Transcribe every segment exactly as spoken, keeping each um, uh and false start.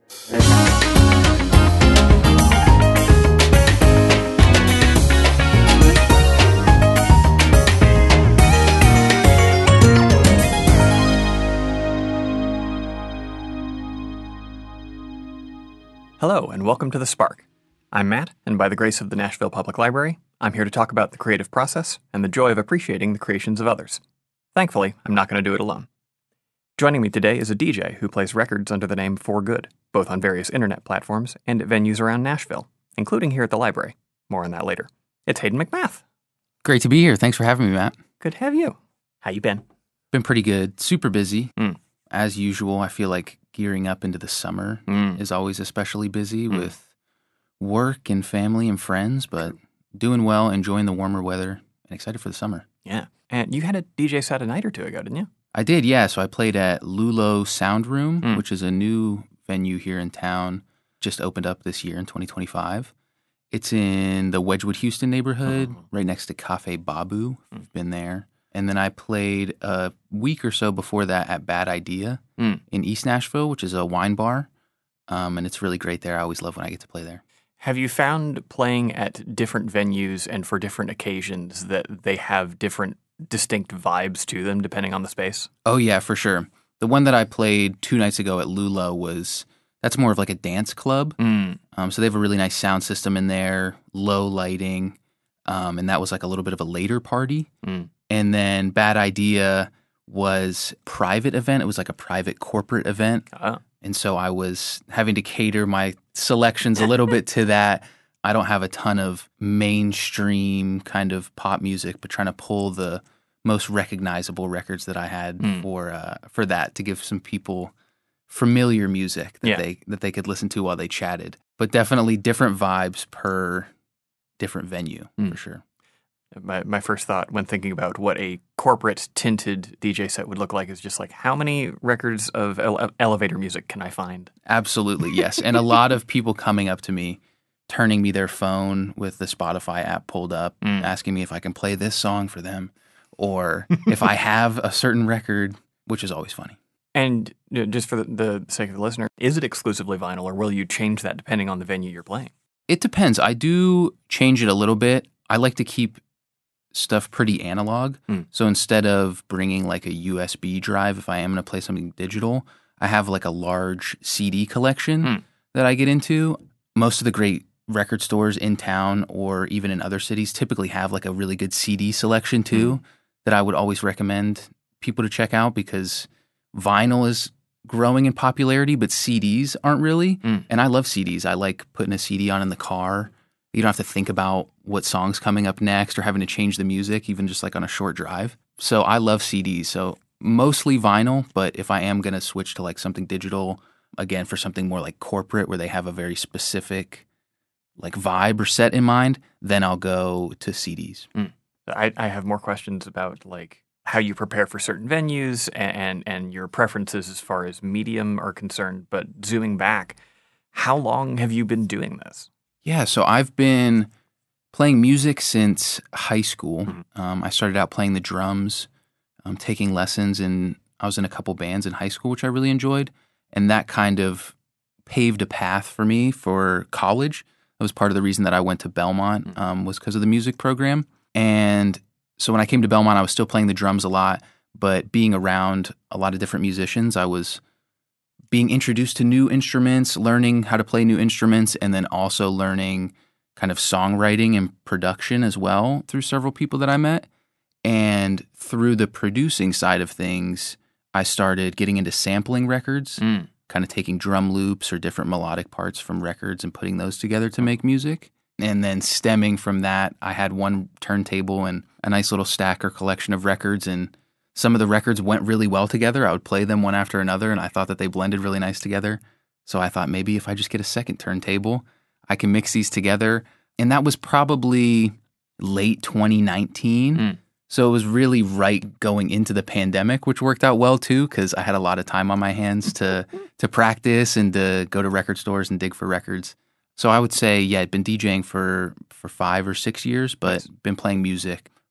Hello, and welcome to The Spark. I'm Matt, and by the grace of the Nashville Public Library, I'm here to talk about the creative process and the joy of appreciating the creations of others. Thankfully, I'm not going to do it alone. Joining me today is a D J who plays records under the name For Good, both on various internet platforms and at venues around Nashville, including here at the library. More on that later. It's Hayden McMath. Great to be here. Thanks for having me, Matt. Good to have you. How you been? Been pretty good. Super busy. Mm. As usual, I feel like gearing up into the summer Mm. is always especially busy Mm. with work and family and friends, but doing well, enjoying the warmer weather, and excited for the summer. Yeah. And you had a D J set a night or two ago, didn't you? I did, yeah. So I played at Lulo Sound Room, Mm. which is a new venue here in town, just opened up this year in twenty twenty-five. It's in the Wedgwood, Houston neighborhood, Oh. right next to Cafe Babu, if Mm. you've been there. And then I played a week or so before that at Bad Idea Mm. in East Nashville, which is a wine bar. Um, and it's really great there. I always love when I get to play there. Have you found playing at different venues and for different occasions that they have different distinct vibes to them depending on the space? Oh, yeah, for sure. The one that I played two nights ago at Lulo was, that's more of like a dance club. Mm. Um, so they have a really nice sound system in there, low lighting. Um, and that was like a little bit of a later party. Mm. And then Bad Idea was private event. It was like a private corporate event. Oh. And so I was having to cater my selections a little bit to that. I don't have a ton of mainstream kind of pop music, but trying to pull the most recognizable records that I had Mm. for uh, for that to give some people familiar music that Yeah. they that they could listen to while they chatted. But definitely different vibes per different venue Mm. for sure. My my first thought when thinking about what a corporate tinted D J set would look like is just like, how many records of ele- elevator music can I find? Absolutely, yes. And a lot of people coming up to me, turning me their phone with the Spotify app pulled up, Mm. asking me if I can play this song for them or if I have a certain record, which is always funny. And you know, just for the, the sake of the listener, is it exclusively vinyl or will you change that depending on the venue you're playing? It depends. I do change it a little bit. I like to keep stuff pretty analog. Mm. So instead of bringing like a U S B drive, if I am going to play something digital, I have like a large C D collection Mm. that I get into. Most of the great record stores in town or even in other cities typically have like a really good C D selection too Mm. that I would always recommend people to check out because vinyl is growing in popularity, but C Ds aren't really. Mm. And I love C Ds. I like putting a C D on in the car. You don't have to think about what song's coming up next or having to change the music, even just like on a short drive. So I love C Ds. So mostly vinyl, but if I am going to switch to like something digital, again, for something more like corporate where they have a very specific like vibe or set in mind, then I'll go to C Ds. Mm. I, I have more questions about like how you prepare for certain venues and, and your preferences as far as medium are concerned. But zooming back, how long have you been doing this? Yeah, so I've been playing music since high school. Mhm. Um, I started out playing the drums, um, taking lessons, and I was in a couple bands in high school, which I really enjoyed. And that kind of paved a path for me for college. That was part of the reason that I went to Belmont, Mhm. um, was because of the music program. And so when I came to Belmont, I was still playing the drums a lot, but being around a lot of different musicians, I was being introduced to new instruments, learning how to play new instruments, and then also learning kind of songwriting and production as well through several people that I met. And through the producing side of things, I started getting into sampling records, Mm. kind of taking drum loops or different melodic parts from records and putting those together to make music. And then stemming from that, I had one turntable and a nice little stack or collection of records, and some of the records went really well together. I would play them one after another, and I thought that they blended really nice together. So I thought maybe if I just get a second turntable, I can mix these together. And that was probably late twenty nineteen. Mm. So it was really right going into the pandemic, which worked out well too, because I had a lot of time on my hands to to practice and to go to record stores and dig for records. So I would say, yeah, I'd been DJing for, for five or six years, but Nice. been playing music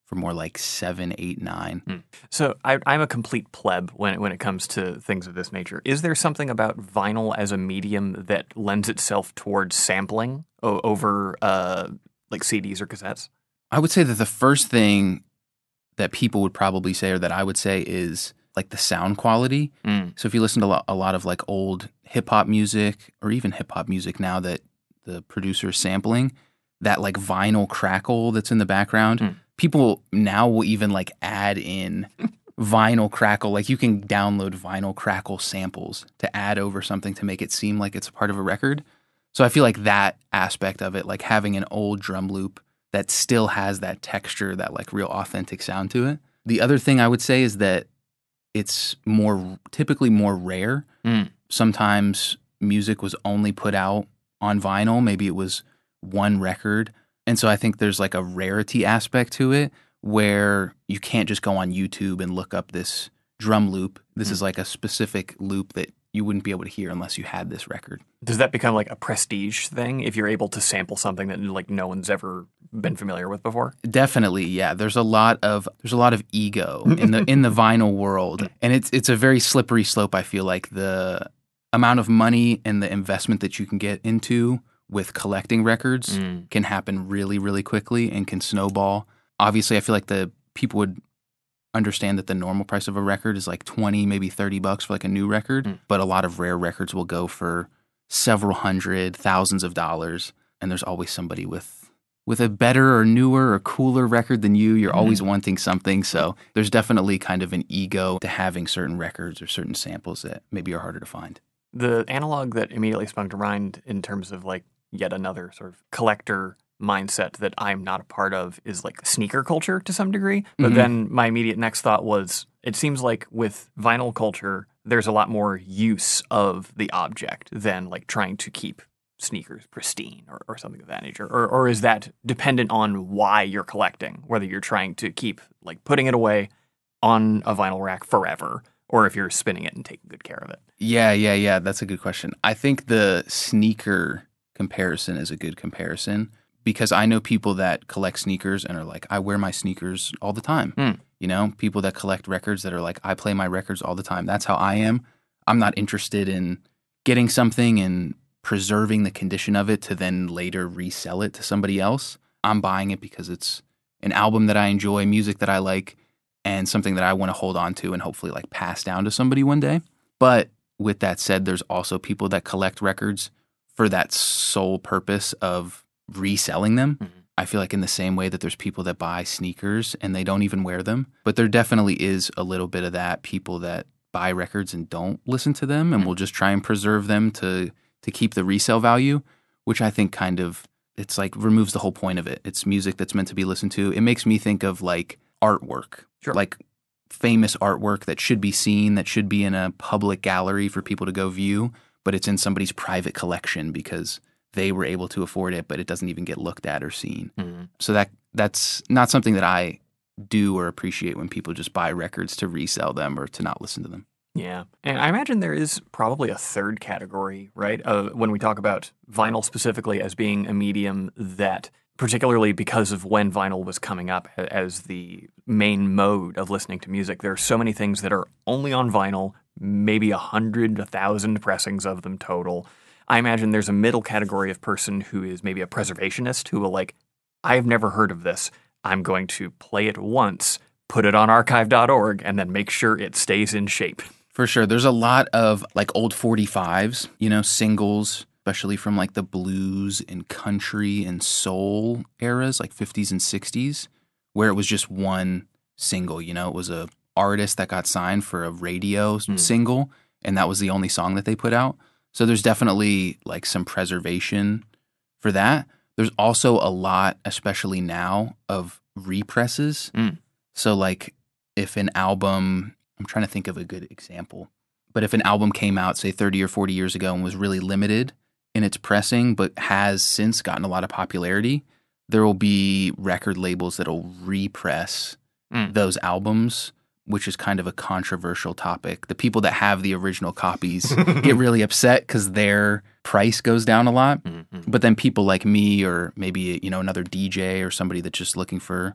for more like seven, eight, nine. Hmm. So I, I'm a complete pleb when when it comes to things of this nature. Is there something about vinyl as a medium that lends itself towards sampling o- over uh, like C Ds or cassettes? I would say that the first thing that people would probably say, or that I would say, is like the sound quality. Mm. So if you listen to a lot, a lot of like old hip hop music, or even hip hop music now that the producer is sampling, that like vinyl crackle that's in the background, Mm. people now will even like add in vinyl crackle. Like you can download vinyl crackle samples to add over something to make it seem like it's a part of a record. So I feel like that aspect of it, like having an old drum loop that still has that texture, that like real authentic sound to it. The other thing I would say is that it's more typically more rare. Mm. Sometimes music was only put out on vinyl. Maybe it was one record. And so I think there's like a rarity aspect to it where you can't just go on YouTube and look up this drum loop. This Mm. is like a specific loop that you wouldn't be able to hear unless you had this record. Does that become like a prestige thing if you're able to sample something that like no one's ever been familiar with before? Definitely, yeah. There's a lot of there's a lot of ego in the in the vinyl world, and it's it's a very slippery slope. I feel like the amount of money and the investment that you can get into with collecting records Mm. can happen really, really quickly and can snowball. Obviously, I feel like the people would understand that the normal price of a record is like twenty, maybe thirty bucks for like a new record, Mm. but a lot of rare records will go for several hundred, thousands of dollars, and there's always somebody with with a better or newer or cooler record than you. You're Mm. always wanting something, so there's definitely kind of an ego to having certain records or certain samples that maybe are harder to find. The analog that immediately sprung to mind in terms of like yet another sort of collector mindset that I'm not a part of is like sneaker culture to some degree. But Mhm. then my immediate next thought was it seems like with vinyl culture, there's a lot more use of the object than like trying to keep sneakers pristine or, or something of that nature. Or, or is that dependent on why you're collecting, whether you're trying to keep like putting it away on a vinyl rack forever or if you're spinning it and taking good care of it? Yeah, yeah, yeah. That's a good question. I think the sneaker comparison is a good comparison because I know people that collect sneakers and are like, I wear my sneakers all the time. Hmm. You know, people that collect records that are like, I play my records all the time. That's how I am. I'm not interested in getting something and preserving the condition of it to then later resell it to somebody else. I'm buying it because it's an album that I enjoy, music that I like, and something that I want to hold on to and hopefully like pass down to somebody one day. But with that said, there's also people that collect records for that sole purpose of reselling them. Mhm. I feel like in the same way that there's people that buy sneakers and they don't even wear them. But there definitely is a little bit of that, people that buy records and don't listen to them and Mhm. will just try and preserve them to to keep the resale value, which I think kind of, it's like removes the whole point of it. It's music that's meant to be listened to. It makes me think of like artwork, Sure. like famous artwork that should be seen, that should be in a public gallery for people to go view, but it's in somebody's private collection because they were able to afford it, but it doesn't even get looked at or seen. Mhm. So that that's not something that I do or appreciate when people just buy records to resell them or to not listen to them. Yeah. And I imagine there is probably a third category, right? Uh, when we talk about vinyl specifically as being a medium that, particularly because of when vinyl was coming up a- as the main mode of listening to music, there are so many things that are only on vinyl, maybe a hundred, a thousand pressings of them total. I imagine there's a middle category of person who is maybe a preservationist who will like, I've never heard of this. I'm going to play it once, put it on archive dot org, and then make sure it stays in shape. For sure. There's a lot of like old forty-fives, you know, singles, especially from like the blues and country and soul eras, like fifties and sixties, where it was just one single, you know, it was a artist that got signed for a radio Mm. single, and that was the only song that they put out. So there's definitely like some preservation for that. There's also a lot, especially now, of represses. Mm. So like if an album, I'm trying to think of a good example, but if an album came out, say thirty or forty years ago and was really limited in its pressing, but has since gotten a lot of popularity, there will be record labels that'll repress Mm. those albums, which is kind of a controversial topic. The people that have the original copies get really upset because their price goes down a lot. Mhm. But then people like me or maybe, you know, another D J or somebody that's just looking for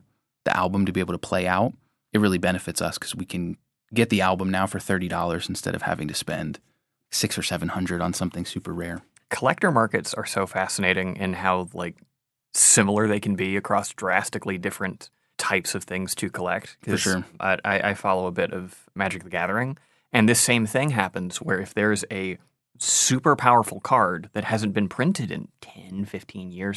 the album to be able to play out, it really benefits us because we can get the album now for thirty dollars instead of having to spend six or seven hundred on something super rare. Collector markets are so fascinating in how like similar they can be across drastically different types of things to collect. For sure. I, I follow a bit of Magic the Gathering, and this same thing happens where if there's a super powerful card that hasn't been printed in ten, fifteen years,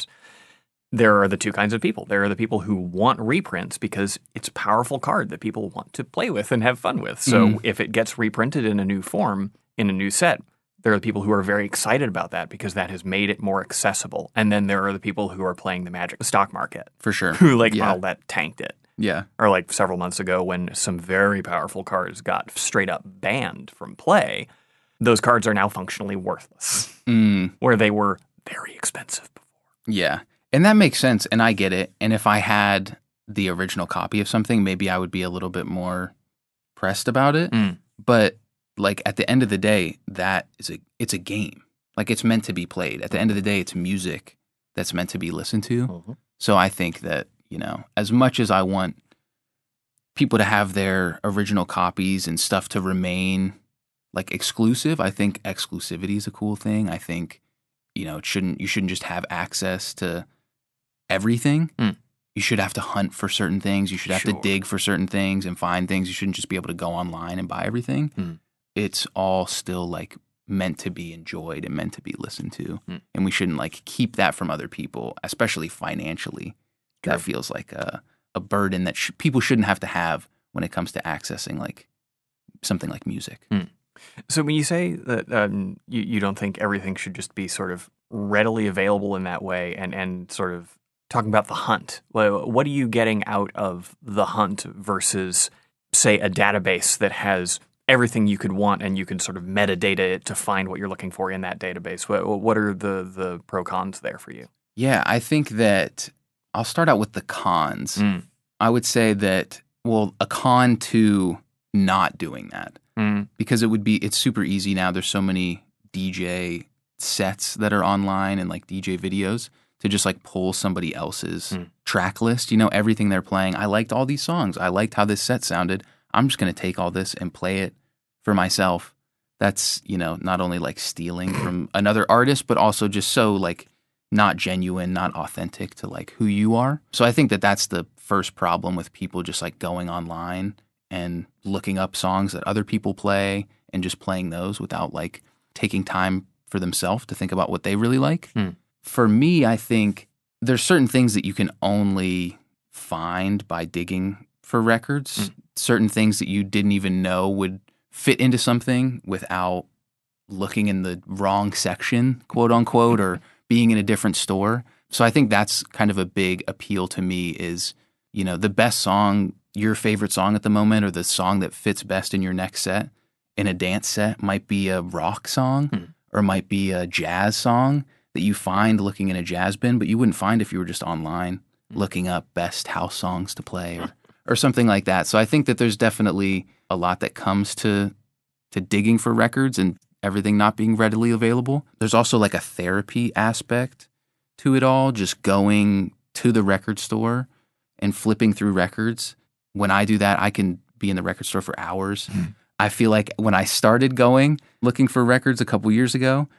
there are the two kinds of people. There are the people who want reprints because it's a powerful card that people want to play with and have fun with. So mm. if it gets reprinted in a new form, in a new set, there are the people who are very excited about that because that has made it more accessible. And then there are the people who are playing the Magic stock market. For sure. Who like, yeah. oh, that tanked it. Yeah. Or like several months ago when some very powerful cards got straight up banned from play, those cards are now functionally worthless. Mm. Where they were very expensive before. Yeah. And that makes sense, and I get it. And if I had the original copy of something, maybe I would be a little bit more pressed about it. Mm. But like at the end of the day, that is a it's a game. Like it's meant to be played. At the end of the day, it's music that's meant to be listened to. Mm-hmm. So I think that, you know, as much as I want people to have their original copies and stuff to remain like exclusive, I think exclusivity is a cool thing. I think, you know, it shouldn't you shouldn't just have access to everything. Mm. You should have to hunt for certain things. You should have Sure. to dig for certain things and find things. You shouldn't just be able to go online and buy everything. Mm. It's all still like meant to be enjoyed and meant to be listened to. Mm. And we shouldn't like keep that from other people, especially financially. True. That feels like a, a burden that sh- people shouldn't have to have when it comes to accessing like something like music. Mm. So when you say that um, you, you don't think everything should just be sort of readily available in that way and, and sort of talking about the hunt, what are you getting out of the hunt versus, say, a database that has everything you could want and you can sort of metadata it to find what you're looking for in that database? What, what are the, the pro cons there for you? Yeah, I think that I'll start out with the cons. Mm. I would say that, well, a con to not doing that. Mm. Because it would be, it's super easy now. There's so many D J sets that are online and like D J videos to just like pull somebody else's Mm. track list, you know, everything they're playing. I liked all these songs. I liked how this set sounded. I'm just going to take all this and play it for myself. That's, you know, not only like stealing from another artist, but also just so like not genuine, not authentic to like who you are. So I think that that's the first problem with people just like going online and looking up songs that other people play and just playing those without like taking time for themselves to think about what they really like. Mm. For me, I think there's certain things that you can only find by digging for records, mm. certain things that you didn't even know would fit into something without looking in the wrong section, quote unquote, or being in a different store. So I think that's kind of a big appeal to me is, you know, the best song, your favorite song at the moment, or the song that fits best in your next set, in a dance set, might be a rock song mm. or might be a jazz song that you find looking in a jazz bin, but you wouldn't find if you were just online mm. looking up best house songs to play or, or something like that. So I think that there's definitely a lot that comes to to digging for records and everything not being readily available. There's also like a therapy aspect to it all, just going to the record store and flipping through records. When I do that, I can be in the record store for hours. Mm. I feel like when I started going, looking for records a couple years ago,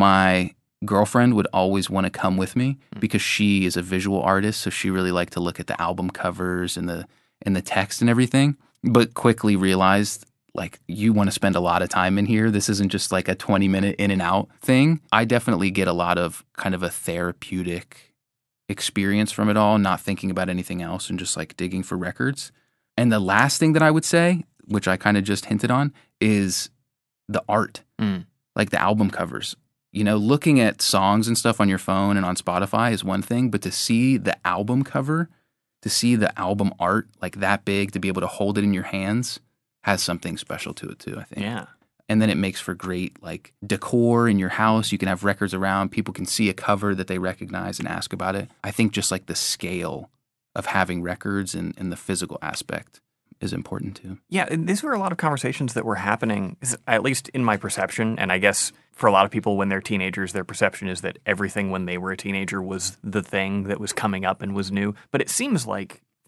my girlfriend would always want to come with me because she is a visual artist, so she really liked to look at the album covers and the and the text and everything, but quickly realized, like, you want to spend a lot of time in here. This isn't just like a twenty minute in and out thing. I definitely get a lot of kind of a therapeutic experience from it all, not thinking about anything else and just like digging for records. And the last thing that I would say, which I kind of just hinted on, is the art, mm. like the album covers. You know, looking at songs and stuff on your phone and on Spotify is one thing, but to see the album cover, to see the album art like that big, to be able to hold it in your hands, has something special to it too, I think. Yeah. And then it makes for great like decor in your house. You can have records around. People can see a cover that they recognize and ask about it. I think just like the scale of having records and, and the physical aspect is important too. Yeah, and these were a lot of conversations that were happening, at least in my perception, and I guess for a lot of people when they're teenagers, their perception is that everything when they were a teenager was the thing that was coming up and was new. But it seems like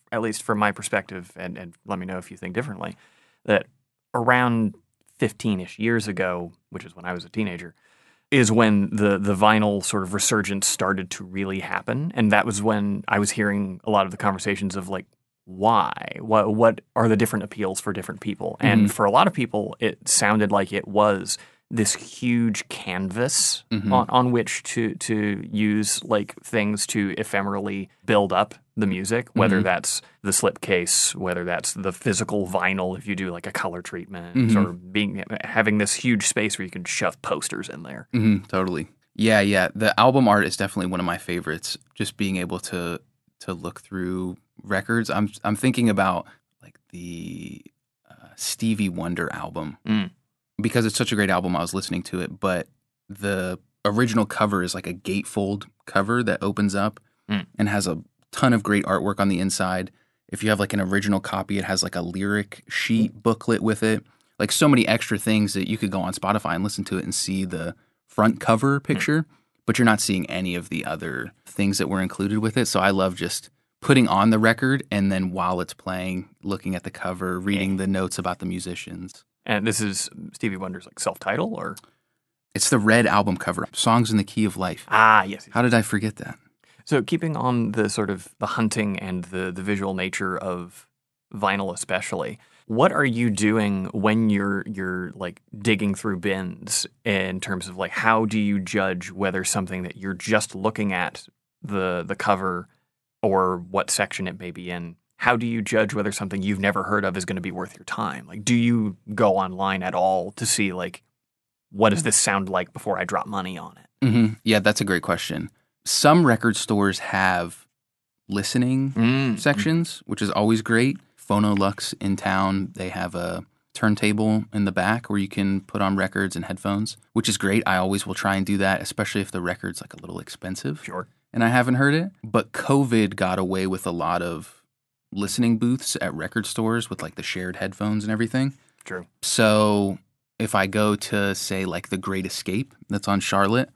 at least from my perspective, and, and let me know if you think differently, that around fifteen-ish years ago, which is when I was a teenager, is when the the vinyl sort of resurgence started to really happen. And that was when I was hearing a lot of the conversations of like, why? What what are the different appeals for different people? And Mm-hmm. for a lot of people, it sounded like it was this huge canvas Mm-hmm. on, on which to to use like things to ephemerally build up the music, whether Mm-hmm. that's the slipcase, whether that's the physical vinyl if you do like a color treatment, Mm-hmm. or being having this huge space where you can shove posters in there. Mm-hmm, totally. Yeah, yeah. The album art is definitely one of my favorites. Just being able to to look through records. I'm I'm thinking about like the uh, Stevie Wonder album Mm. because it's such a great album. I was listening to it, but the original cover is like a gatefold cover that opens up Mm. and has a ton of great artwork on the inside. If you have like an original copy, it has like a lyric sheet booklet with it. Like so many extra things that you could go on Spotify and listen to it and see the front cover picture, but you're not seeing any of the other things that were included with it. So I love just putting on the record and then while it's playing, looking at the cover, reading the notes about the musicians. And this is Stevie Wonder's like self-title, or It's the red album cover, Songs in the Key of Life. ah yes. How did I forget that? So keeping on the sort of the hunting and the, the visual nature of vinyl especially, what are you doing when you're you're like digging through bins in terms of like how do you judge whether something that you're just looking at the the cover or what section it may be in, how do you judge whether something you've never heard of is going to be worth your time? Like do you go online at all to see like what does this sound like before I drop money on it? Mm-hmm. Yeah, that's a great question. Some record stores have listening Mm. sections, which is always great. Phonolux in town, they have a turntable in the back where you can put on records and headphones, which is great. I always will try and do that, especially if the record's like a little expensive Sure. and I haven't heard it. But COVID got away with a lot of listening booths at record stores with like the shared headphones and everything. True. So if I go to, say, like The Great Escape that's on Charlotte,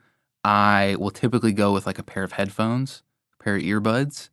I will typically go with like a pair of headphones, a pair of earbuds,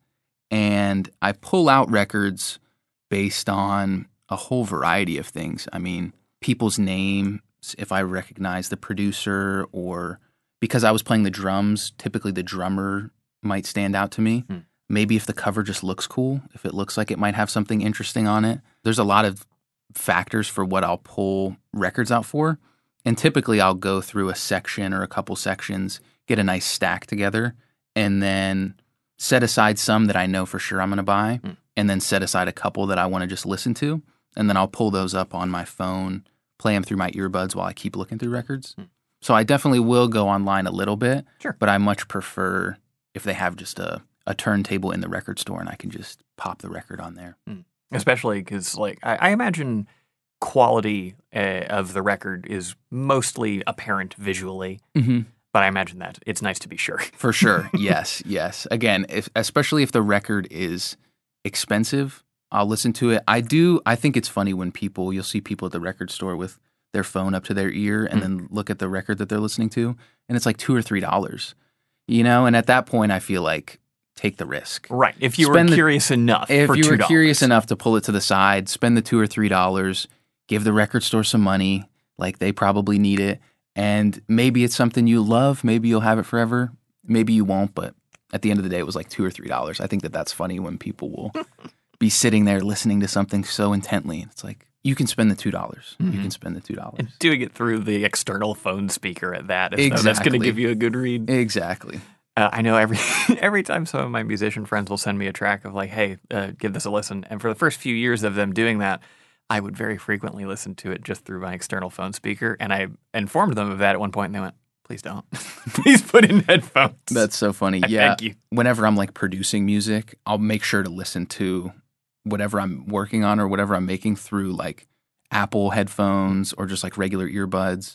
and I pull out records based on a whole variety of things. I mean, people's names, if I recognize the producer, or because I was playing the drums, typically the drummer might stand out to me. Hmm. Maybe if the cover just looks cool, if it looks like it might have something interesting on it. There's a lot of factors for what I'll pull records out for. And typically I'll go through a section or a couple sections, get a nice stack together, and then set aside some that I know for sure I'm going to buy, Mm. and then set aside a couple that I want to just listen to. And then I'll pull those up on my phone, play them through my earbuds while I keep looking through records. Mm. So I definitely will go online a little bit, Sure. but I much prefer if they have just a, a turntable in the record store and I can just pop the record on there. Especially because, like, I, I imagine quality uh, of the record is mostly apparent visually, Mm-hmm. but I imagine that it's nice to be sure. For sure. Yes, yes. Again, if, especially if the record is expensive, I'll listen to it. I do, I think it's funny when people, you'll see people at the record store with their phone up to their ear and Mm. then look at the record that they're listening to, and it's like two or three dollars, you know? And at that point, I feel like take the risk. Right. If you Spend were the- curious enough If for you two were dollars. curious enough to pull it to the side, spend the two or three dollars, give the record store some money, like they probably need it. And maybe it's something you love. Maybe you'll have it forever. Maybe you won't. But at the end of the day, it was like two or three dollars. I think that that's funny when people will be sitting there listening to something so intently. It's like you can spend the two dollars. You Mhm. can spend the two dollars. And doing it through the external phone speaker at that, as though that's going to Exactly. give you a good read. Exactly. Uh, I know every every time some of my musician friends will send me a track of like, hey, uh, give this a listen. And for the first few years of them doing that, I would very frequently listen to it just through my external phone speaker. And I informed them of that at one point, and they went, please don't. Please put in headphones. That's so funny. I Yeah. Thank you. Whenever I'm like producing music, I'll make sure to listen to whatever I'm working on or whatever I'm making through like Apple headphones or just like regular earbuds,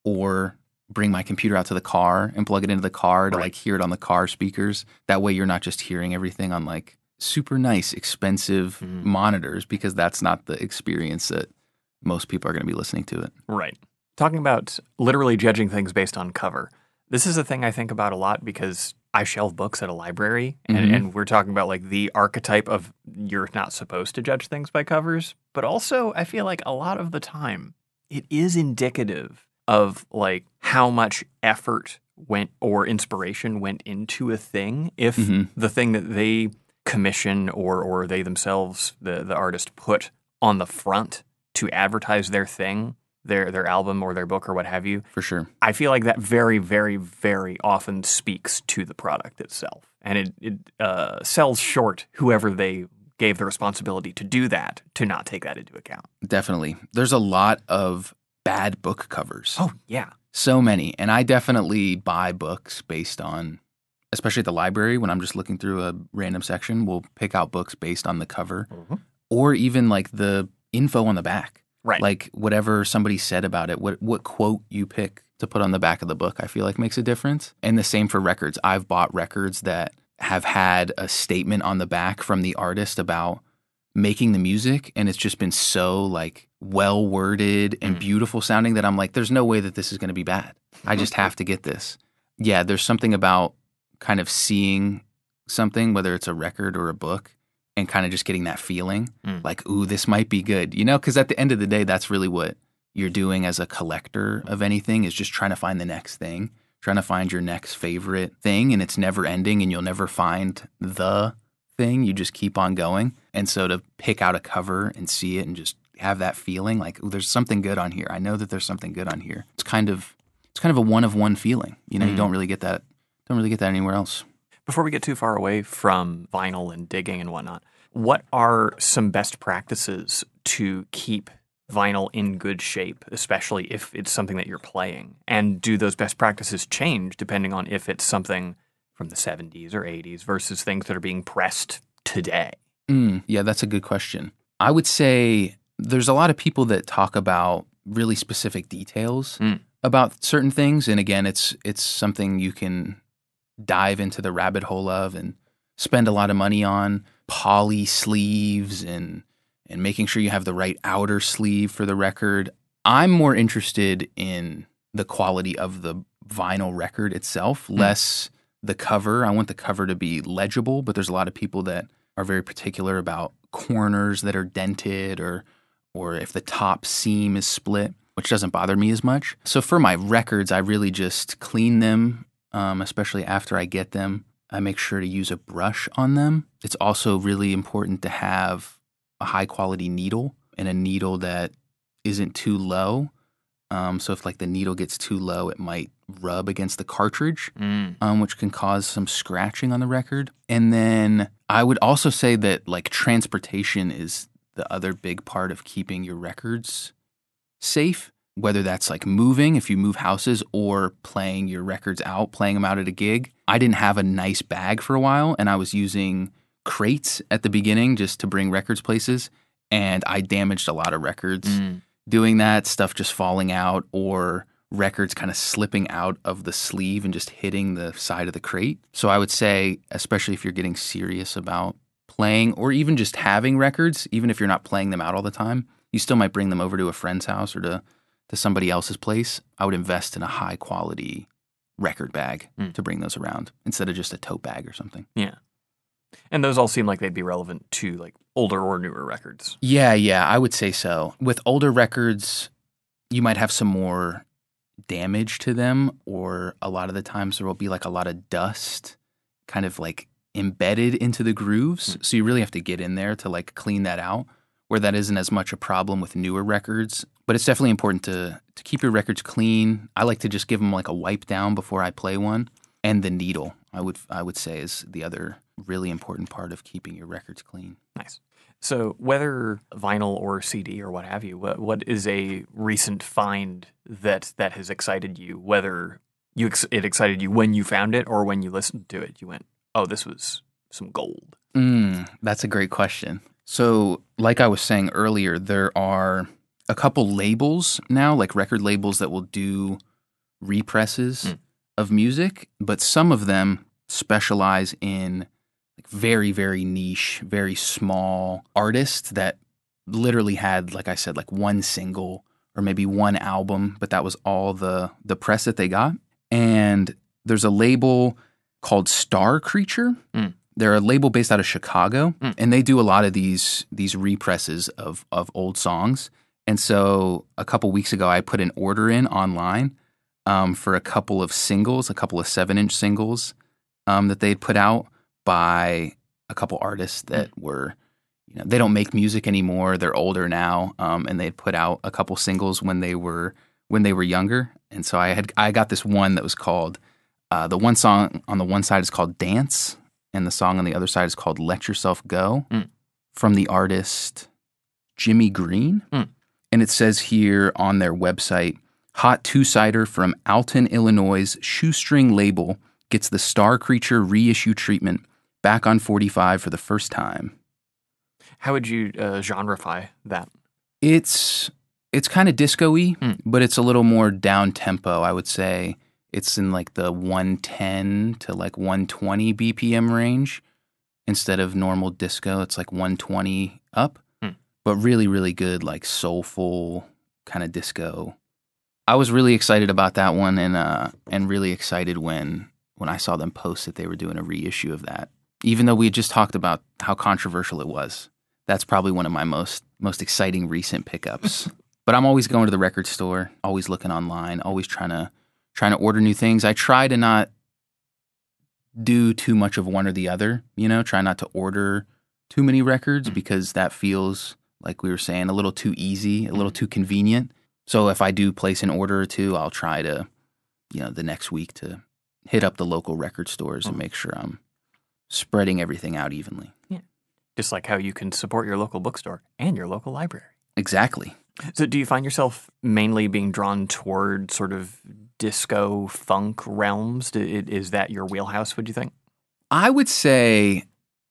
or bring my computer out to the car and plug it into the car to Right. like hear it on the car speakers. That way you're not just hearing everything on like super nice, expensive Mhm. monitors, because that's not the experience that most people are going to be listening to it. Right. Talking about literally judging things based on cover. This is a thing I think about a lot because I shelve books at a library, and, Mhm. and we're talking about like the archetype of you're not supposed to judge things by covers, but also I feel like a lot of the time it is indicative of like how much effort went or inspiration went into a thing. If Mhm. the thing that they commission or or they themselves, the the artist, put on the front to advertise their thing, their their album or their book or what have you, For sure. I feel like that very, very, very often speaks to the product itself. And it, it uh, sells short whoever they gave the responsibility to do that to not take that into account. Definitely. There's a lot of bad book covers. Oh, yeah. So many. And I definitely buy books based on, especially at the library, when I'm just looking through a random section, we'll pick out books based on the cover Mhm. or even like the info on the back. Right. Like whatever somebody said about it, what what quote you pick to put on the back of the book, I feel like makes a difference. And the same for records. I've bought records that have had a statement on the back from the artist about making the music, and it's just been so like well worded and Mm. beautiful sounding that I'm like, there's no way that this is going to be bad. I just have to get this. Yeah, there's something about kind of seeing something, whether it's a record or a book, and kind of just getting that feeling Mm. like, ooh, this might be good, you know? Because at the end of the day, that's really what you're doing as a collector of anything, is just trying to find the next thing, trying to find your next favorite thing, and it's never ending, and you'll never find the thing. You just keep on going. And so to pick out a cover and see it and just have that feeling like, ooh, there's something good on here. I know that there's something good on here. It's kind of it's kind of a one of one feeling. You know, Mm. you don't really get that don't really get that anywhere else. Before we get too far away from vinyl and digging and whatnot, what are some best practices to keep vinyl in good shape, especially if it's something that you're playing? And do those best practices change depending on if it's something from the seventies or eighties versus things that are being pressed today? Mm, yeah, that's a good question. I would say there's a lot of people that talk about really specific details Mm. about certain things, and again, it's it's something you can dive into the rabbit hole of and spend a lot of money on. Poly sleeves and and making sure you have the right outer sleeve for the record. I'm more interested in the quality of the vinyl record itself, less the cover. I want the cover to be legible, but there's a lot of people that are very particular about corners that are dented or or if the top seam is split, which doesn't bother me as much. So for my records, I really just clean them, um, especially after I get them. I make sure to use a brush on them. It's also really important to have a high quality needle and a needle that isn't too low. Um, so if like the needle gets too low, it might rub against the cartridge, Mm. um, which can cause some scratching on the record. And then I would also say that like transportation is the other big part of keeping your records safe, whether that's like moving, if you move houses, or playing your records out, playing them out at a gig. I didn't have a nice bag for a while, and I was using crates at the beginning just to bring records places, and I damaged a lot of records Mm. doing that, stuff just falling out or records kind of slipping out of the sleeve and just hitting the side of the crate. So I would say, especially if you're getting serious about playing or even just having records, even if you're not playing them out all the time, you still might bring them over to a friend's house or to, to somebody else's place. I would invest in a high quality record bag Mm. to bring those around instead of just a tote bag or something. Yeah. And those all seem like they'd be relevant to like older or newer records. Yeah, yeah, I would say so. With older records, you might have some more damage to them, or a lot of the times there will be like a lot of dust kind of like embedded into the grooves. Mm. So you really have to get in there to like clean that out, where that isn't as much a problem with newer records. But it's definitely important to to keep your records clean. I like to just give them like a wipe down before I play one. And the needle, I would I would say, is the other really important part of keeping your records clean. Nice. So whether vinyl or C D or what have you, what, what is a recent find that that has excited you? Whether you ex- it excited you when you found it or when you listened to it, you went, "Oh, this was some gold." Mm, that's a great question. So, like I was saying earlier, there are a couple labels now, like record labels that will do represses Mm. of music, but some of them specialize in like very, very niche, very small artists that literally had, like I said, like one single or maybe one album, but that was all the the press that they got. And there's a label called Star Creature. Mm. They're a label based out of Chicago, Mm. and they do a lot of these these represses of of old songs. And so a couple weeks ago, I put an order in online um, for a couple of singles, a couple of seven-inch singles um, that they'd put out by a couple artists that mm. were, you know, they don't make music anymore. They're older now, um, and they'd put out a couple singles when they were when they were younger. And so I had I got this one that was called uh, the one song on the one side is called Dance, and the song on the other side is called Let Yourself Go, mm. from the artist Jimmy Green. Mm. And it says here on their website, hot two-sider from Alton, Illinois' Shoestring label gets the Star Creature reissue treatment back on forty-five for the first time. How would you uh, genreify that? It's it's kind of disco-y, mm. but it's a little more down-tempo, I would say. It's in like the one ten to like one twenty B P M range. Instead of normal disco, it's like one twenty up. mm. But really, really good, like soulful kind of disco. I was really excited about that one, and uh, and really excited when when I saw them post that they were doing a reissue of that. Even though we had just talked about how controversial it was, that's probably one of my most most exciting recent pickups. But I'm always going to the record store, always looking online, always trying to trying to order new things. I try to not do too much of one or the other, you know, try not to order too many records because that feels, like we were saying, a little too easy, a little too convenient. So if I do place an order or two, I'll try to, you know, the next week to hit up the local record stores and make sure I'm spreading everything out evenly. Yeah. Just like how you can support your local bookstore and your local library. Exactly. So do you find yourself mainly being drawn toward sort of disco funk realms? Is that your wheelhouse, would you think? I would say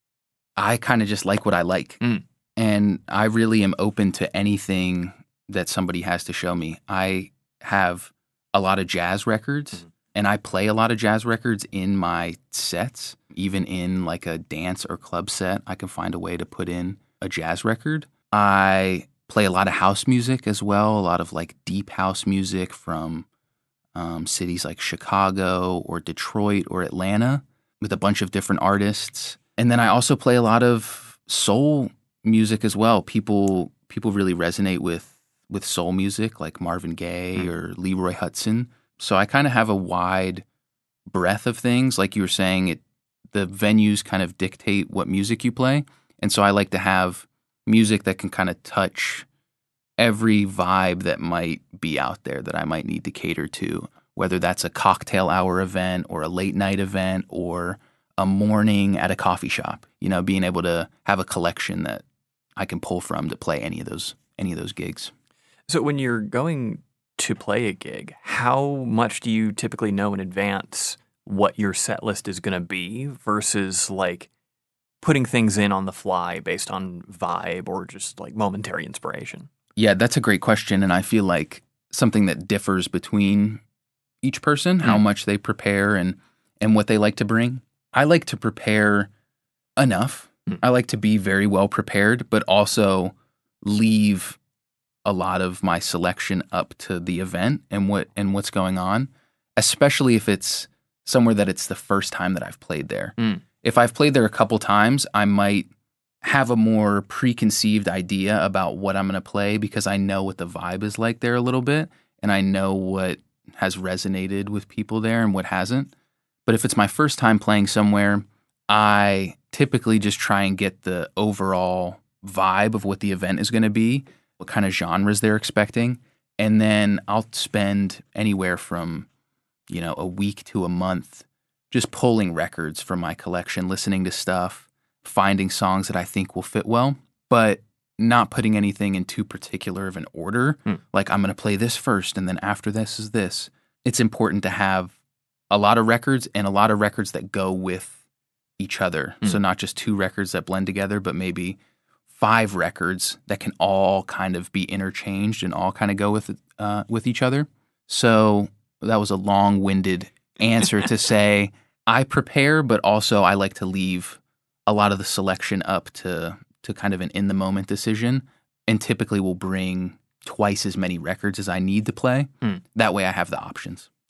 I kind of just like what I like. Mm. And I really am open to anything that somebody has to show me. I have a lot of jazz records, mm. and I play a lot of jazz records in my sets. Even in like a dance or club set, I can find a way to put in a jazz record. I play a lot of house music as well, a lot of like deep house music from um, cities like Chicago or Detroit or Atlanta with a bunch of different artists. And then I also play a lot of soul music as well. People people really resonate with with soul music like Marvin Gaye mm. or Leroy Hudson. So I kind of have a wide breadth of things. Like you were saying, it the venues kind of dictate what music you play. And so I like to have music that can kind of touch every vibe that might be out there that I might need to cater to, whether that's a cocktail hour event or a late night event or a morning at a coffee shop. You know, being able to have a collection that I can pull from to play any of those any of those gigs. So when you're going to play a gig, how much do you typically know in advance what your set list is going to be versus like putting things in on the fly based on vibe or just like momentary inspiration? Yeah, that's a great question. And I feel like something that differs between each person, mm. how much they prepare and, and what they like to bring. I like to prepare enough. Mm. I like to be very well prepared, but also leave a lot of my selection up to the event and what and what's going on, especially if it's somewhere that it's the first time that I've played there. Mm. If I've played there a couple times, I might have a more preconceived idea about what I'm going to play because I know what the vibe is like there a little bit, and I know what has resonated with people there and what hasn't. But if it's my first time playing somewhere, I typically just try and get the overall vibe of what the event is going to be, what kind of genres they're expecting, and then I'll spend anywhere from, you know, a week to a month just pulling records from my collection, listening to stuff, finding songs that I think will fit well, but not putting anything in too particular of an order. Hmm. Like, I'm going to play this first, and then after this is this. It's important to have a lot of records and a lot of records that go with each other. Hmm. So not just two records that blend together, but maybe five records that can all kind of be interchanged and all kind of go with uh, with each other. So that was a long-winded answer to say I prepare, but also I like to leave a lot of the selection up to to kind of an in-the-moment decision, and typically will bring twice as many records as I need to play. Hmm. That way I have the options.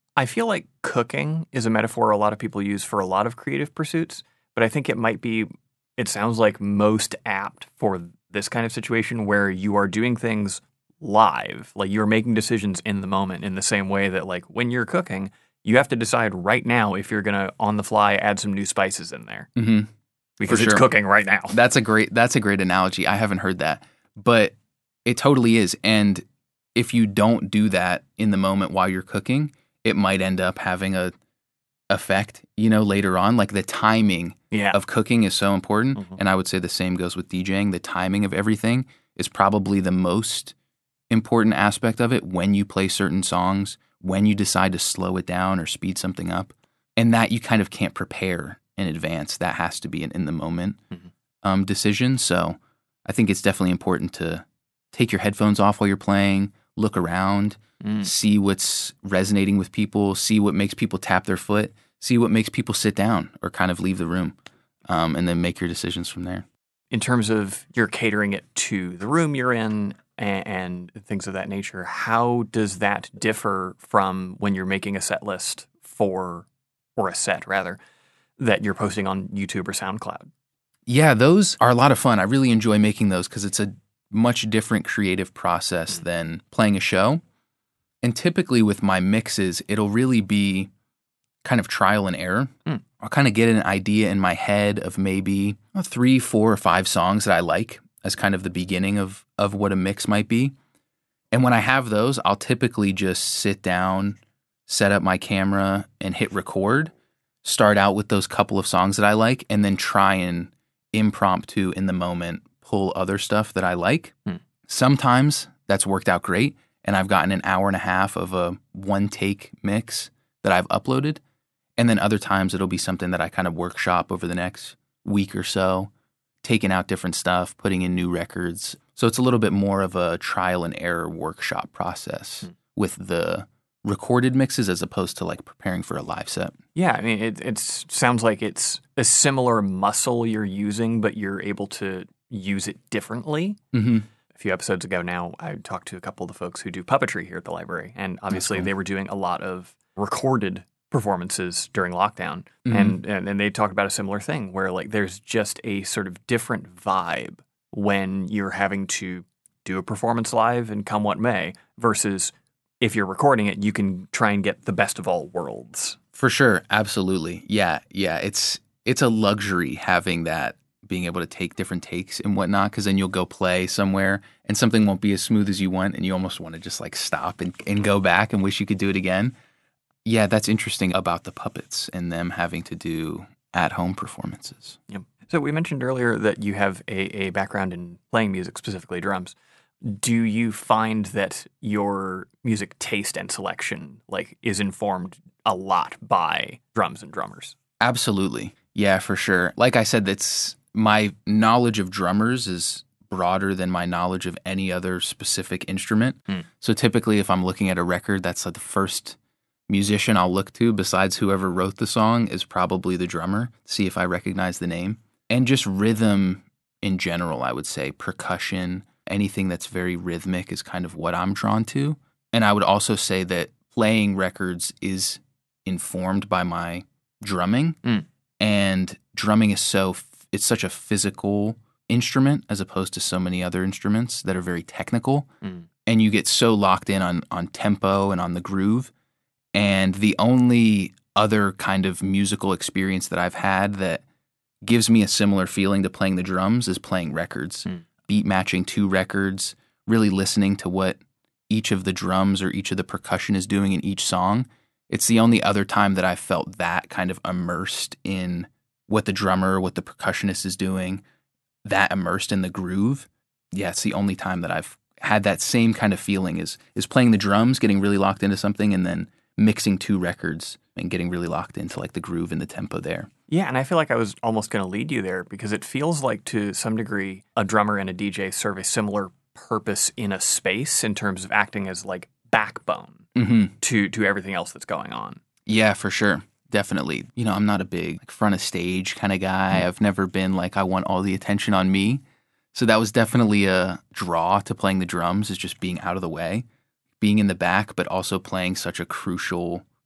I feel like cooking is a metaphor a lot of people use for a lot of creative pursuits, but I think it might be, it sounds like most apt for this kind of situation where you are doing things live. Like you're making decisions in the moment in the same way that like when you're cooking, you have to decide right now if you're going to on the fly add some new spices in there. Mm-hmm. Because For it's sure. cooking right now. That's a great that's a great analogy. I haven't heard that. But it totally is. And if you don't do that in the moment while you're cooking, it might end up having a effect, you know, later on. Like the timing yeah. of cooking is so important. Mm-hmm. And I would say the same goes with DJing. The timing of everything is probably the most important aspect of it when you play certain songs, when you decide to slow it down or speed something up. And that you kind of can't prepare in advance. That has to be an in the moment mm-hmm. um, decision. So I think it's definitely important to take your headphones off while you're playing, look around, mm. see what's resonating with people, see what makes people tap their foot, see what makes people sit down or kind of leave the room, um, and then make your decisions from there. In terms of you're catering it to the room you're in and, and things of that nature, how does that differ from when you're making a set list for, or a set rather, that you're posting on YouTube or SoundCloud? Yeah, those are a lot of fun. I really enjoy making those because it's a much different creative process mm. than playing a show. And typically with my mixes, it'll really be kind of trial and error. Mm. I'll kind of get an idea in my head of maybe three, four, or five songs that I like as kind of the beginning of, of what a mix might be. And when I have those, I'll typically just sit down, set up my camera, and hit record. Start out with those couple of songs that I like, and then try and impromptu in the moment pull other stuff that I like. Hmm. Sometimes that's worked out great, and I've gotten an hour and a half of a one-take mix that I've uploaded. And then other times it'll be something that I kind of workshop over the next week or so, taking out different stuff, putting in new records. So it's a little bit more of a trial and error workshop process hmm. with the recorded mixes as opposed to like preparing for a live set. Yeah, I mean, it it sounds like it's a similar muscle you're using, but you're able to use it differently. Mm-hmm. A few episodes ago now, I talked to a couple of the folks who do puppetry here at the library, and obviously cool. they were doing a lot of recorded performances during lockdown, mm-hmm. and, and and they talked about a similar thing where like there's just a sort of different vibe when you're having to do a performance live and come what may versus if you're recording it, you can try and get the best of all worlds. For sure. Absolutely. Yeah. Yeah. It's it's a luxury having that, being able to take different takes and whatnot, because then you'll go play somewhere and something won't be as smooth as you want, and you almost want to just like stop and, and go back and wish you could do it again. Yeah, that's interesting about the puppets and them having to do at-home performances. Yep. So we mentioned earlier that you have a, a background in playing music, specifically drums. Do you find that your music taste and selection like is informed a lot by drums and drummers? Absolutely. Yeah, for sure. Like I said, that's my knowledge of drummers is broader than my knowledge of any other specific instrument. Hmm. So typically if I'm looking at a record, that's like the first musician I'll look to besides whoever wrote the song is probably the drummer, see if I recognize the name. And just rhythm in general, I would say, percussion, anything that's very rhythmic is kind of what I'm drawn to. And I would also say that playing records is informed by my drumming. Mm. And drumming is so, it's such a physical instrument as opposed to so many other instruments that are very technical. Mm. And you get so locked in on, on tempo and on the groove. And the only other kind of musical experience that I've had that gives me a similar feeling to playing the drums is playing records. Mm. Beat matching two records, really listening to what each of the drums or each of the percussion is doing in each song. It's the only other time that I've felt that kind of immersed in what the drummer, what the percussionist is doing, that immersed in the groove. Yeah, it's the only time that I've had that same kind of feeling is is playing the drums, getting really locked into something, and then mixing two records and getting really locked into like the groove and the tempo there. Yeah, and I feel like I was almost going to lead you there because it feels like to some degree a drummer and a D J serve a similar purpose in a space in terms of acting as like backbone mm-hmm. to to everything else that's going on. Yeah, for sure. Definitely. You know, I'm not a big like, front of stage kind of guy. Mm. I've never been like, I want all the attention on me. So that was definitely a draw to playing the drums, is just being out of the way, being in the back, but also playing such a crucial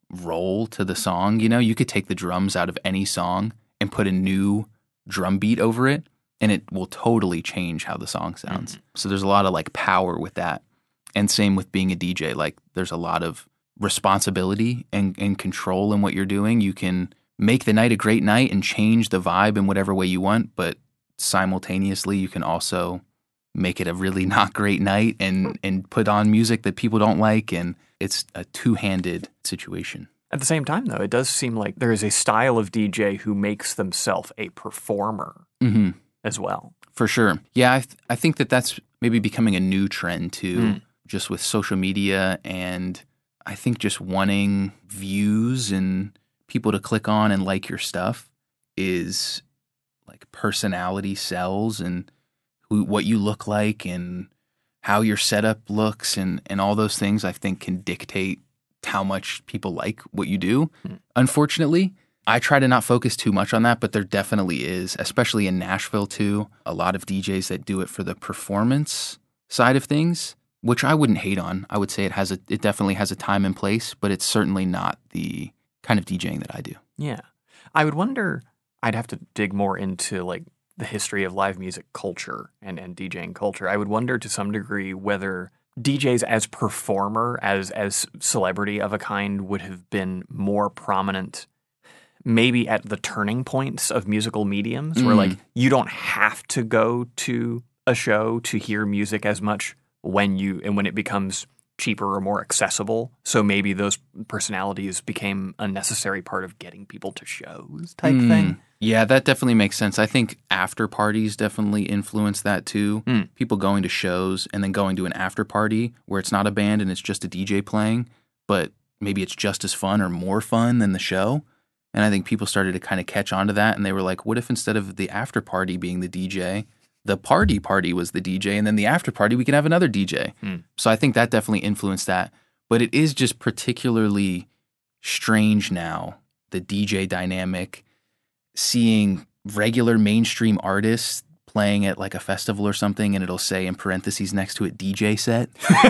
role to the song. You know, you could take the drums out of any song and put a new drum beat over it, and it will totally change how the song sounds. Mm-hmm. So there's a lot of like power with that. And same with being a D J. Like there's a lot of responsibility and, and control in what you're doing. You can make the night a great night and change the vibe in whatever way you want, but simultaneously you can also make it a really not great night and, and put on music that people don't like, and it's a two-handed situation. At the same time, though, it does seem like there is a style of D J who makes themselves a performer mm-hmm. as well. For sure. Yeah, I, th- I think that that's maybe becoming a new trend, too, mm. just with social media, and I think just wanting views and people to click on and like your stuff is like personality sells, and who, what you look like and how your setup looks and, and all those things I think can dictate how much people like what you do. Mm. Unfortunately, I try to not focus too much on that, but there definitely is, especially in Nashville too, a lot of D Js that do it for the performance side of things, which I wouldn't hate on. I would say it has a, it definitely has a time and place, but it's certainly not the kind of DJing that I do. Yeah. I would wonder, I'd have to dig more into like the history of live music culture and, and DJing culture. I would wonder to some degree whether D Js as performer, as as celebrity of a kind, would have been more prominent maybe at the turning points of musical mediums, mm. where like you don't have to go to a show to hear music as much when you and when it becomes cheaper or more accessible. So maybe those personalities became a necessary part of getting people to shows type mm. thing. Yeah, that definitely makes sense. I think after parties definitely influence that too. Mm. People going to shows and then going to an after party where it's not a band and it's just a D J playing, but maybe it's just as fun or more fun than the show. And I think people started to kind of catch on to that, and they were like, what if instead of the after party being the D J, the party party was the D J, and then the after party we can have another D J. Mm. So I think that definitely influenced that. But it is just particularly strange now, the D J dynamic, seeing regular mainstream artists playing at like a festival or something, and it'll say in parentheses next to it, D J set.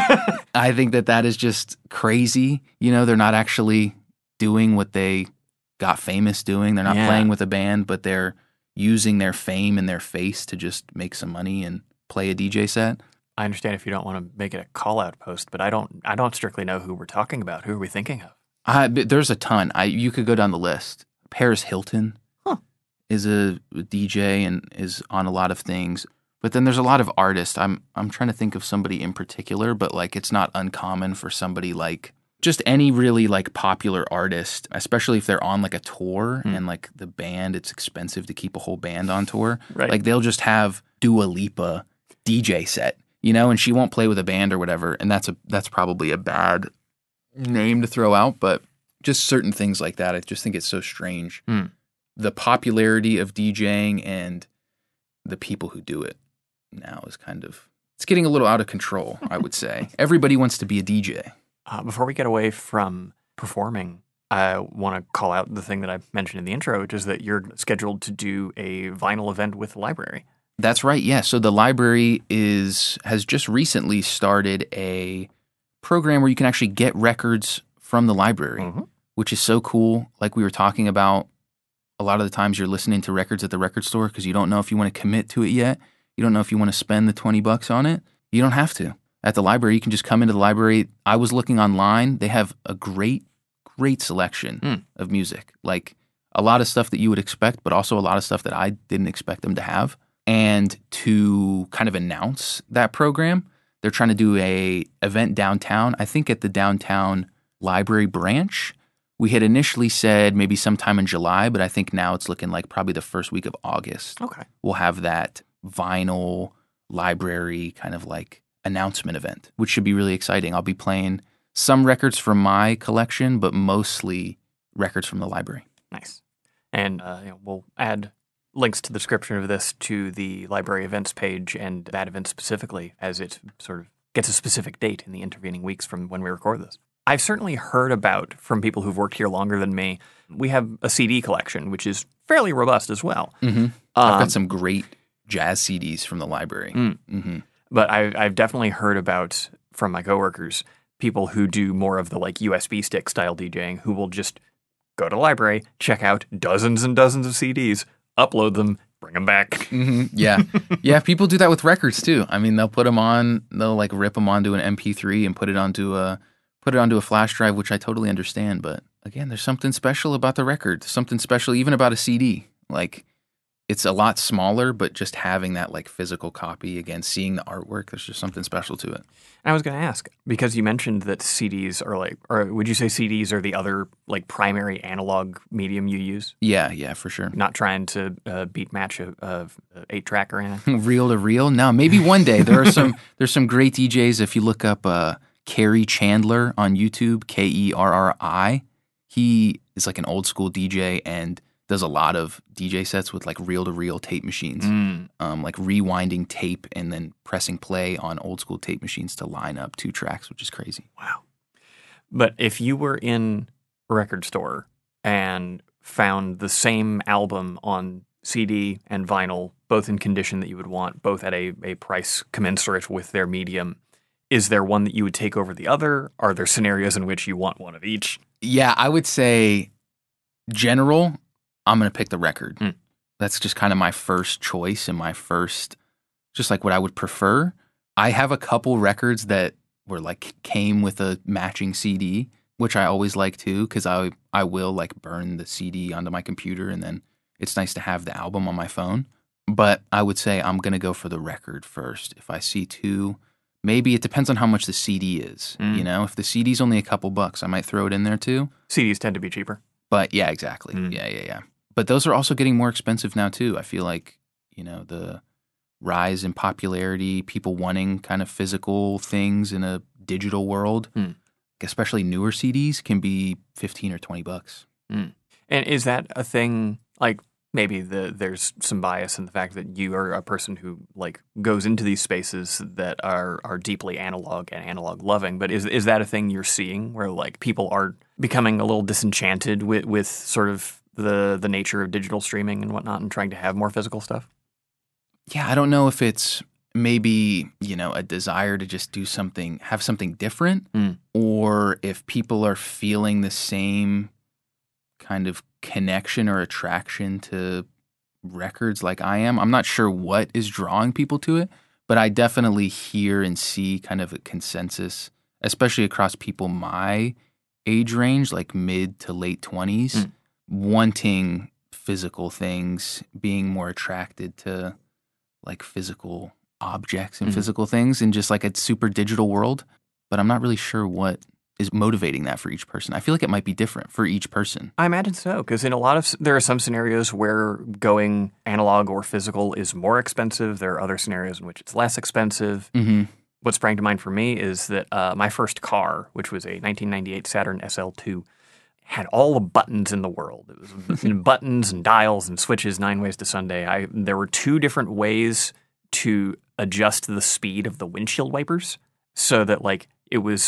I think that that is just crazy. You know, they're not actually doing what they got famous doing. They're not yeah. playing with a band, but they're using their fame and their face to just make some money and play a D J set. I understand if you don't want to make it a call-out post, but I don't I don't strictly know who we're talking about. Who are we thinking of? Uh, there's a ton. I You could go down the list. Paris Hilton huh. is a D J and is on a lot of things. But then there's a lot of artists. I'm I'm trying to think of somebody in particular, but like it's not uncommon for somebody like just any really like popular artist, especially if they're on like a tour mm. and like the band, it's expensive to keep a whole band on tour. Right. Like they'll just have Dua Lipa D J set, you know, and she won't play with a band or whatever. And that's a that's probably a bad name to throw out, but just certain things like that. I just think it's so strange. Mm. The popularity of DJing and the people who do it now is kind of, it's getting a little out of control, I would say. Everybody wants to be a D J. Uh, before we get away from performing, I want to call out the thing that I mentioned in the intro, which is that you're scheduled to do a vinyl event with the library. That's right, yeah. So the library is has just recently started a program where you can actually get records from the library, mm-hmm. which is so cool. Like we were talking about, a lot of the times you're listening to records at the record store because you don't know if you want to commit to it yet. You don't know if you want to spend the twenty bucks on it. You don't have to. At the library, you can just come into the library. I was looking online. They have a great, great selection mm. of music. Like a lot of stuff that you would expect, but also a lot of stuff that I didn't expect them to have. And to kind of announce that program, they're trying to do a event downtown. I think at the downtown library branch. We had initially said maybe sometime in July, but I think now it's looking like probably the first week of August. Okay. We'll have that vinyl library kind of like announcement event, which should be really exciting. I'll be playing some records from my collection, but mostly records from the library. Nice. And uh, you know, we'll add links to the description of this to the library events page and that event specifically as it sort of gets a specific date in the intervening weeks from when we record this. I've certainly heard about from people who've worked here longer than me. We have a C D collection, which is fairly robust as well. Mm-hmm. I've um, got some great jazz C Ds from the library. Mm. Mm-hmm. But I, I've definitely heard about, from my coworkers, people who do more of the like U S B stick style DJing who will just go to the library, check out dozens and dozens of C Ds, upload them, bring them back. Mm-hmm. Yeah. Yeah, people do that with records too. I mean, they'll put them on, they'll like rip them onto an M P three and put it onto a put it onto a flash drive, which I totally understand, but again, there's something special about the record, something special even about a C D. Like it's a lot smaller, but just having that like physical copy, again, seeing the artwork, there's just something special to it. And I was going to ask, because you mentioned that C Ds are like, or would you say C Ds are the other like primary analog medium you use? Yeah, yeah, for sure. Not trying to uh, beat match a, a eight track or anything? Reel to reel? No, maybe one day. There are some there's some great D Js. If you look up uh, Kerry Chandler on YouTube, K E R R I, he is like an old school D J and does a lot of D J sets with like reel-to-reel tape machines, mm. um, like rewinding tape and then pressing play on old school tape machines to line up two tracks, which is crazy. Wow. But if you were in a record store and found the same album on C D and vinyl, both in condition that you would want, both at a, a price commensurate with their medium, is there one that you would take over the other? Are there scenarios in which you want one of each? Yeah, I would say general, I'm going to pick the record. Mm. That's just kind of my first choice and my first, just like what I would prefer. I have a couple records that were like came with a matching C D, which I always like too, because I, I will like burn the C D onto my computer and then it's nice to have the album on my phone. But I would say I'm going to go for the record first. If I see two, maybe it depends on how much the C D is. Mm. You know, if the C D's only a couple bucks, I might throw it in there too. C Ds tend to be cheaper. But yeah, exactly. Mm. Yeah, yeah, yeah. But those are also getting more expensive now too. I feel like, you know, the rise in popularity, people wanting kind of physical things in a digital world, mm. especially newer C Ds, can be fifteen or twenty bucks. Mm. And is that a thing, like maybe the, there's some bias in the fact that you are a person who like goes into these spaces that are, are deeply analog and analog loving, but is is that a thing you're seeing where like people are becoming a little disenchanted with, with sort of the the nature of digital streaming and whatnot and trying to have more physical stuff? Yeah, I don't know if it's maybe, you know, a desire to just do something, have something different, mm. or if people are feeling the same kind of connection or attraction to records like I am. I'm not sure what is drawing people to it, but I definitely hear and see kind of a consensus, especially across people my age range, like mid to late twenties, mm. wanting physical things, being more attracted to like physical objects and mm-hmm. physical things in just like a super digital world. But I'm not really sure what is motivating that for each person. I feel like it might be different for each person. I imagine so, because in a lot of, there are some scenarios where going analog or physical is more expensive. There are other scenarios in which it's less expensive. Mm-hmm. What sprang to mind for me is that uh, my first car, which was a nineteen ninety-eight Saturn S L two, had all the buttons in the world. It was buttons and dials and switches, nine ways to Sunday. I, there were two different ways to adjust the speed of the windshield wipers so that like it was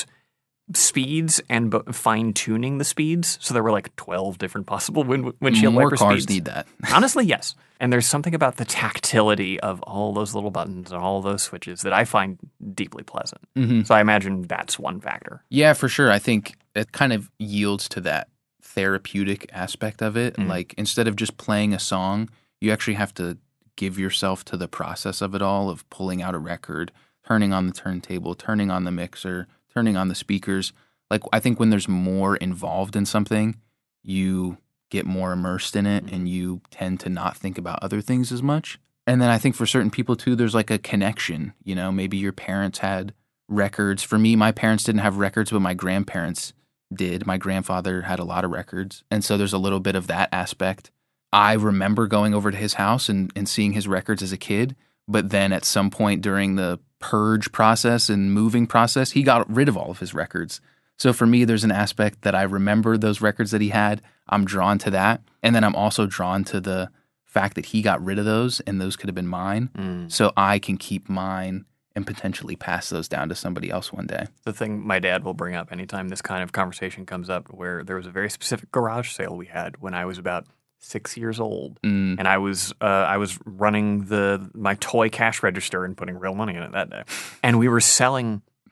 speeds and b- fine-tuning the speeds. So there were like twelve different possible wind- windshield More wiper cars speeds. Need that. Honestly, yes. And there's something about the tactility of all those little buttons and all those switches that I find deeply pleasant. Mm-hmm. So I imagine that's one factor. Yeah, for sure. I think it kind of yields to that therapeutic aspect of it. Mm-hmm. Like instead of just playing a song, you actually have to give yourself to the process of it all, of pulling out a record, turning on the turntable, turning on the mixer, turning on the speakers. Like I think when there's more involved in something, you get more immersed in it, mm-hmm. and you tend to not think about other things as much. And then I think for certain people too, there's like a connection. You know, maybe your parents had records. For me, my parents didn't have records, but my grandparents did. My grandfather had a lot of records. And so there's a little bit of that aspect. I remember going over to his house and, and seeing his records as a kid, but then at some point during the purge process and moving process, he got rid of all of his records. So for me, there's an aspect that I remember those records that he had. I'm drawn to that. And then I'm also drawn to the fact that he got rid of those and those could have been mine. Mm. So I can keep mine and potentially pass those down to somebody else one day. The thing my dad will bring up anytime this kind of conversation comes up, where there was a very specific garage sale we had when I was about six years old, mm. and I was uh, I was running the my toy cash register and putting real money in it that day, and we were selling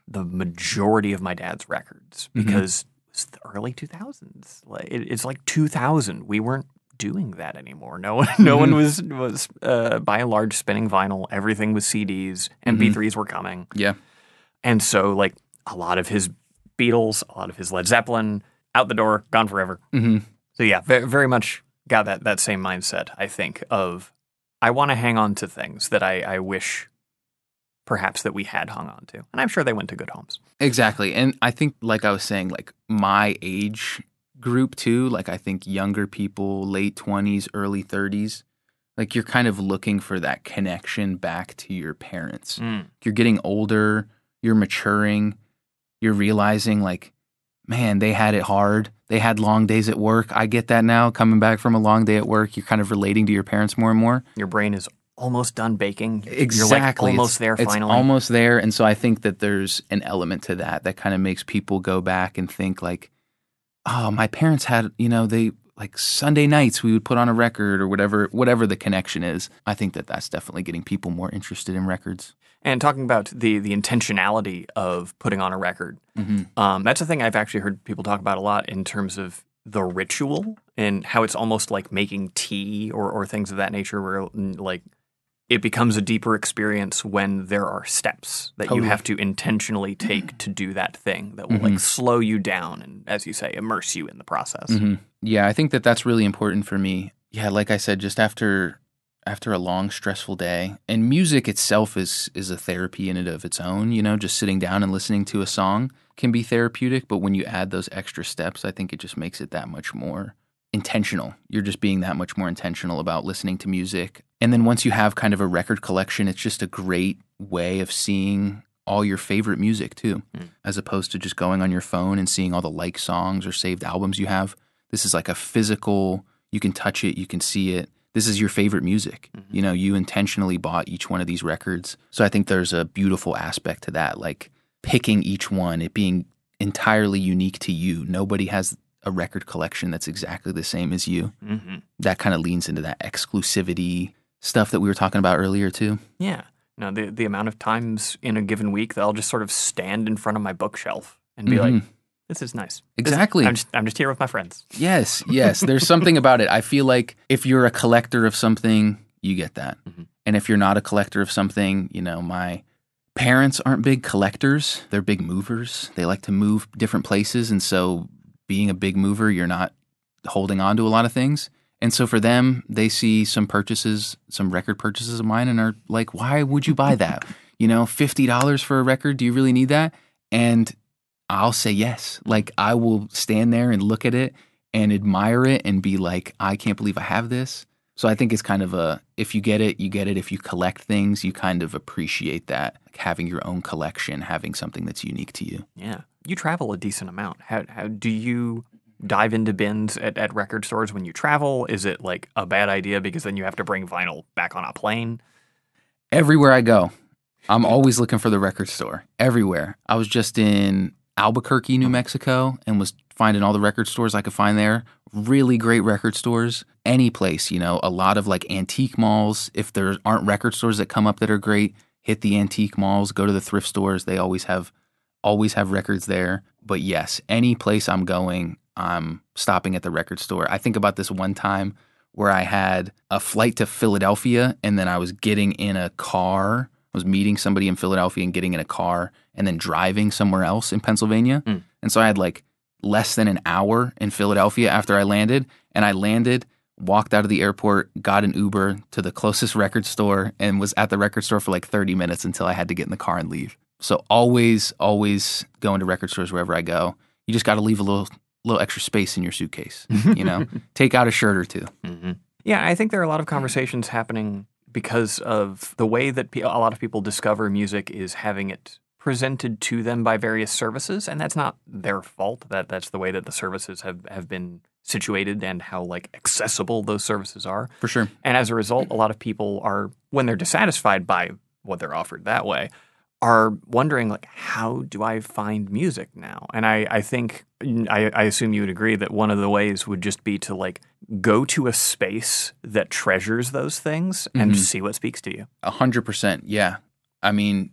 the majority of my dad's records because mm-hmm. it was the early two thousands. Like, it, it's like two thousand. We weren't doing that anymore. No one, no mm-hmm. one was was uh, by and large spinning vinyl. Everything was C Ds. M P threes mm-hmm. were coming. Yeah, and so like a lot of his Beatles, a lot of his Led Zeppelin, out the door, gone forever. Mm-hmm. So yeah, very, very much got that that same mindset. I think of I want to hang on to things that I, I wish perhaps that we had hung on to, and I'm sure they went to good homes. Exactly, and I think like I was saying, like my age group too, like I think younger people, late twenties, early thirties, like you're kind of looking for that connection back to your parents. Mm. You're getting older, you're maturing, you're realizing like, man, they had it hard. They had long days at work. I get that now. Coming back from a long day at work, you're kind of relating to your parents more and more. Your brain is almost done baking. Exactly. You're like almost it's, there finally. It's almost there. And so I think that there's an element to that that kind of makes people go back and think like, oh, my parents had, you know, they like Sunday nights we would put on a record or whatever, whatever the connection is. I think that that's definitely getting people more interested in records. And talking about the the intentionality of putting on a record, mm-hmm. um, that's a thing I've actually heard people talk about a lot in terms of the ritual and how it's almost like making tea or, or things of that nature where like it becomes a deeper experience when there are steps that totally. You have to intentionally take to do that thing that will mm-hmm. like slow you down and, as you say, immerse you in the process. Mm-hmm. Yeah, I think that that's really important for me. Yeah, like I said, just after... after a long, stressful day. And music itself is is a therapy in and of its own. You know, just sitting down and listening to a song can be therapeutic. But when you add those extra steps, I think it just makes it that much more intentional. You're just being that much more intentional about listening to music. And then once you have kind of a record collection, it's just a great way of seeing all your favorite music too, mm. as opposed to just going on your phone and seeing all the like songs or saved albums you have. This is like a physical, you can touch it, you can see it. This is your favorite music. Mm-hmm. You know, you intentionally bought each one of these records. So I think there's a beautiful aspect to that, like picking each one, it being entirely unique to you. Nobody has a record collection that's exactly the same as you. Mm-hmm. That kind of leans into that exclusivity stuff that we were talking about earlier too. Yeah. No, the the amount of times in a given week that I'll just sort of stand in front of my bookshelf and be mm-hmm. like, this is nice. Exactly. This, I'm, just, I'm just here with my friends. Yes, yes. There's something about it. I feel like if you're a collector of something, you get that. Mm-hmm. And if you're not a collector of something, you know, my parents aren't big collectors. They're big movers. They like to move different places. And so being a big mover, you're not holding on to a lot of things. And so for them, they see some purchases, some record purchases of mine and are like, why would you buy that? You know, fifty dollars for a record. Do you really need that? And I'll say yes. Like I will stand there and look at it and admire it and be like, I can't believe I have this. So I think it's kind of a, if you get it, you get it. If you collect things, you kind of appreciate that. Like having your own collection, having something that's unique to you. Yeah. You travel a decent amount. How, how do you dive into bins at, at record stores when you travel? Is it like a bad idea because then you have to bring vinyl back on a plane? Everywhere I go, I'm always looking for the record store. Everywhere. I was just in Albuquerque, New Mexico, and was finding all the record stores I could find there. Really great record stores. Any place, you know, a lot of like antique malls. If there aren't record stores that come up that are great, hit the antique malls, go to the thrift stores. They always have always have records there. But yes, any place I'm going, I'm stopping at the record store. I think about this one time where I had a flight to Philadelphia and then I was getting in a car. I was meeting somebody in Philadelphia and getting in a car and then driving somewhere else in Pennsylvania. Mm. And so I had like less than an hour in Philadelphia after I landed. And I landed, walked out of the airport, got an Uber to the closest record store and was at the record store for like thirty minutes until I had to get in the car and leave. So always, always going to record stores wherever I go. You just got to leave a little little extra space in your suitcase, you know, take out a shirt or two. Mm-hmm. Yeah, I think there are a lot of conversations happening because of the way that pe- a lot of people discover music is having it presented to them by various services, and that's not their fault. That that's the way that the services have, have been situated and how like accessible those services are. For sure. And as a result, a lot of people are, when they're dissatisfied by what they're offered that way, are wondering like, how do I find music now? And I, I think, I, I assume you would agree that one of the ways would just be to like go to a space that treasures those things and mm-hmm. see what speaks to you. A hundred percent. Yeah. I mean,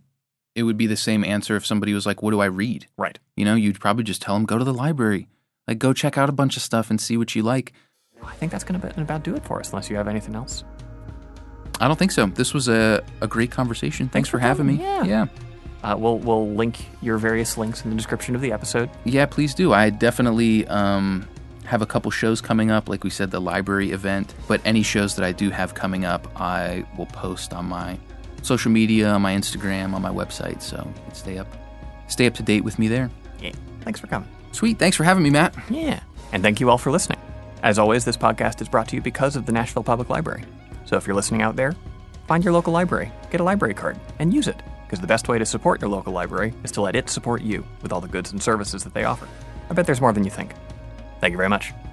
it would be the same answer if somebody was like, what do I read? Right. You know, you'd probably just tell them, go to the library. Like, go check out a bunch of stuff and see what you like. I think that's going to about do it for us, unless you have anything else. I don't think so. This was a, a great conversation. Thanks, Thanks for, for having me. Yeah. yeah. Uh, we'll we'll link your various links in the description of the episode. Yeah, please do. I definitely um, have a couple shows coming up. Like we said, the library event. But any shows that I do have coming up, I will post on my social media, on my Instagram, on my website. So you can stay up, stay up to date with me there. Yeah. Thanks for coming. Sweet. Thanks for having me, Matt. Yeah. And thank you all for listening. As always, this podcast is brought to you because of the Nashville Public Library. So if you're listening out there, find your local library, get a library card, and use it. Because the best way to support your local library is to let it support you with all the goods and services that they offer. I bet there's more than you think. Thank you very much.